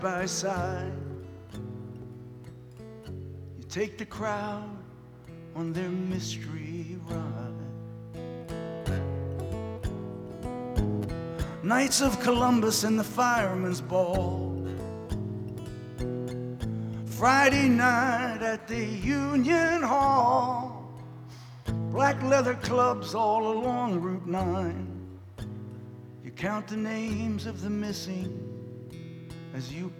by side. You take the crowd on their mystery ride. Knights of Columbus and the Fireman's Ball. Friday night at the Union Hall. Black leather clubs all along Route 9. You count the names of the missing as you